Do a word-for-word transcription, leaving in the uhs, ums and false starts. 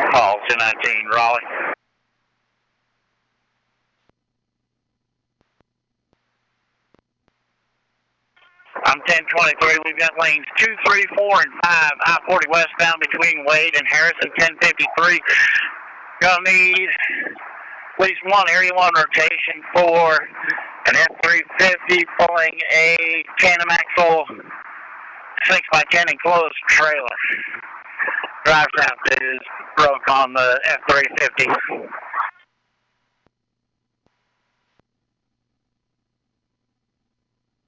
Call two nineteen, Raleigh. I'm ten twenty-three. We've got lanes two, three, four, and five. I forty westbound between Wade and Harrison, ten fifty-three. Gonna need at least one Area one rotation for an F three fifty pulling a tandem axle six by ten enclosed trailer. Drive shaft is broke on the F three fifty.